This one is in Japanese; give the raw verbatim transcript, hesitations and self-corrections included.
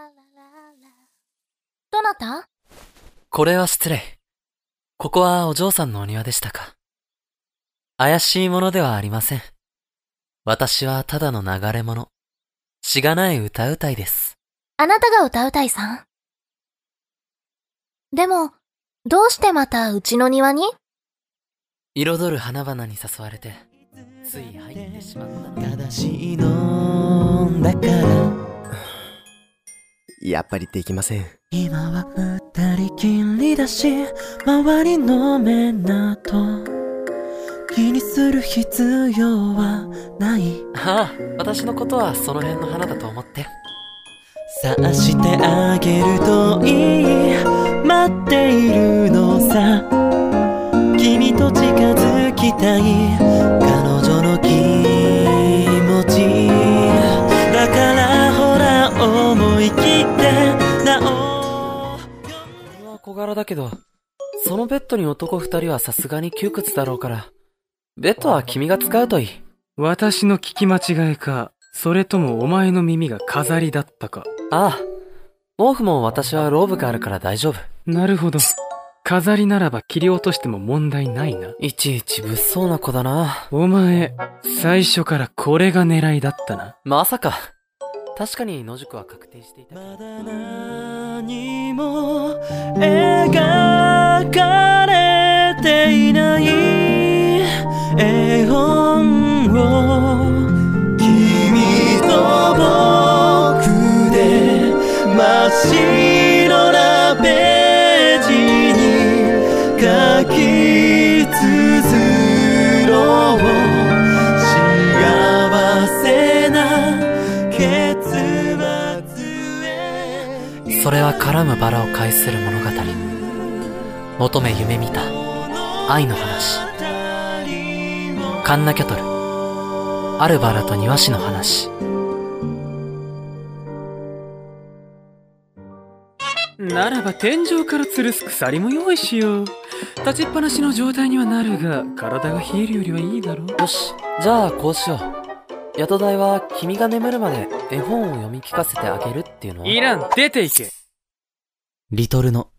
どなた？ これは失礼。ここはお嬢さんのお庭でしたか。怪しいものではありません。私はただの流れ者。しがない歌うたいです。 あなたが歌うたいさん？でも、どうしてまたうちの庭に？ 彩る花々に誘われて、つい入ってしまったの。 正しいのだからやっぱりできません。 今は二人きりだし、周りの目など気にする必要はない。 ああ、私のことはその辺の花だと思って。 察してあげるといい、待っているのさ。君と近づきたい彼女の気持ちだから、ほら思い切ってなお。 俺は小柄だけど、そのベッドに男二人はさすがに窮屈だろうから、ベッドは君が使うといい。 私の聞き間違いか、それともお前の耳が飾りだったか。 ああ、毛布も私はローブがあるから大丈夫。 なるほど。飾りならば切り落としても問題ないな。 いちいち物騒な子だな。 お前、最初からこれが狙いだったな。 まさか。確かに野宿は確定していた。 まだ何も描かれていない絵本を君と僕で真っ白なページに書き綴ろう。幸せな結末へ。 それは絡むバラを介する物語。求め夢見た愛の話。カンナキョトル、あるバラと庭師の話。 ならば天井から吊るす鎖も用意しよう。立ちっぱなしの状態にはなるが、体が冷えるよりはいいだろう。 よし、じゃあこうしよう。宿代は君が眠るまで絵本を読み聞かせてあげるっていうのは。 いらん、出ていけ。 リトルの